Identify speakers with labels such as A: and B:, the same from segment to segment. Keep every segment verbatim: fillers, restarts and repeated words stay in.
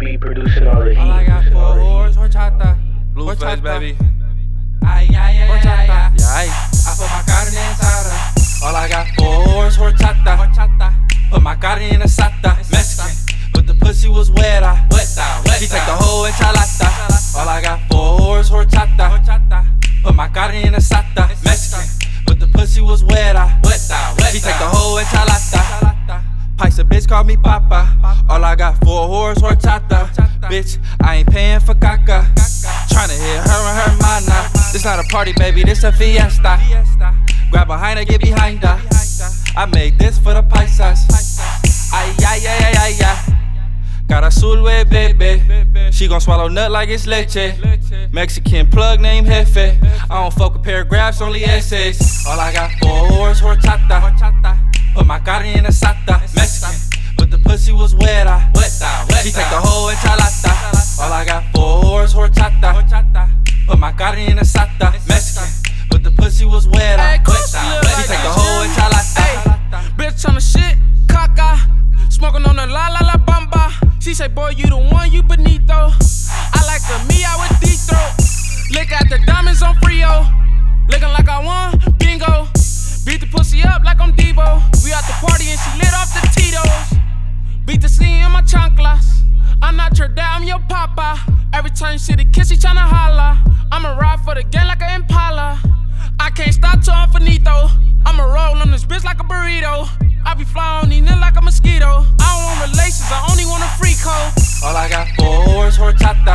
A: be producing all the heat.
B: All I got four whores, horchata,
C: Blueface, baby.
B: Ay, ay, ay, horchata.
C: Yeah, ay.
B: I put my carne en asada. All I got four whores, horchata, horchata. Put my carne en asada. Mexican, but the pussy was wet. I weta, weta. She take the whole enchilada. All I got four whores, horchata, horchata. Put my carne en asada. Mexican, but the pussy was wet. I weta, weta. She take the whole enchilada. Paisa bitch call me papa. All I got four whores, horchata. Bitch, I ain't paying for caca. Tryna hit her and her mana. This not a party, baby, this a fiesta. Grab behind her, get behind her. I made this for the paisas. Ay, ay, ay, ay, ay, ay. Got azul with baby. She gon' swallow nut like it's leche. Mexican plug named Jefe. I don't fuck with paragraphs, only essays. All I got four whores, horchata. Put my carne en asada. Mexican, but the pussy was wet. I weta, weta. She take the whole enchilada. All I got four whores, horchata. Put my carne en asada. Mexican, but the pussy was wet. I weta, weta. She take the whole enchilada.
D: Bitch on the shit, caca. Smoking on the la la la bamba. She say, boy, you the one, you bonito. I like the me out with deep throat. Look at the diamonds on Frio. Looking like I won, bingo. Beat the pussy up like I'm Devo. We at the party and she lit off the Tito's. Beat the scene in my chanclas. I'm not your dad, I'm your papa. Every time she the kiss, she tryna holla. I'ma ride for the gang like an Impala. I can't stop till I'm finito. I'ma roll on this bitch like a burrito. I be flying on these niggas like a mosquito. I don't want relations, I only want a free code.
B: All I got four whores, horchata.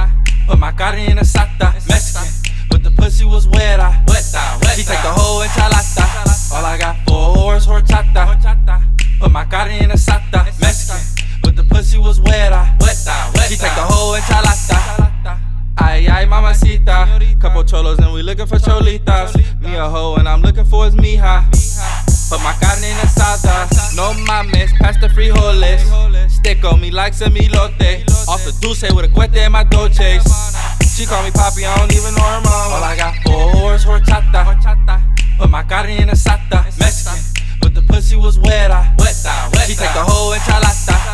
B: Put my carne en asada. Mexican, but the pussy was wet. I weta, weta. She take the whole enchilada. All I got four whores, horchata. Put my carne en asada. Mexican, but the pussy was wet. I weta, weta. She take the whole enchilada. Ay, ay, mamacita. Couple cholos and we looking for cholitas. Me a hoe and I'm looking for his mija. Put my carne en asada. No mames, pass the frijoles. Stick on me like semilote. Off the dulce with a cuete in my dolces. She call me papi, I don't even know her mom. All I got four whores, horchata. Put my carne en asada. Mexican, but the pussy was wet. I weta, weta. She take the whole enchilada.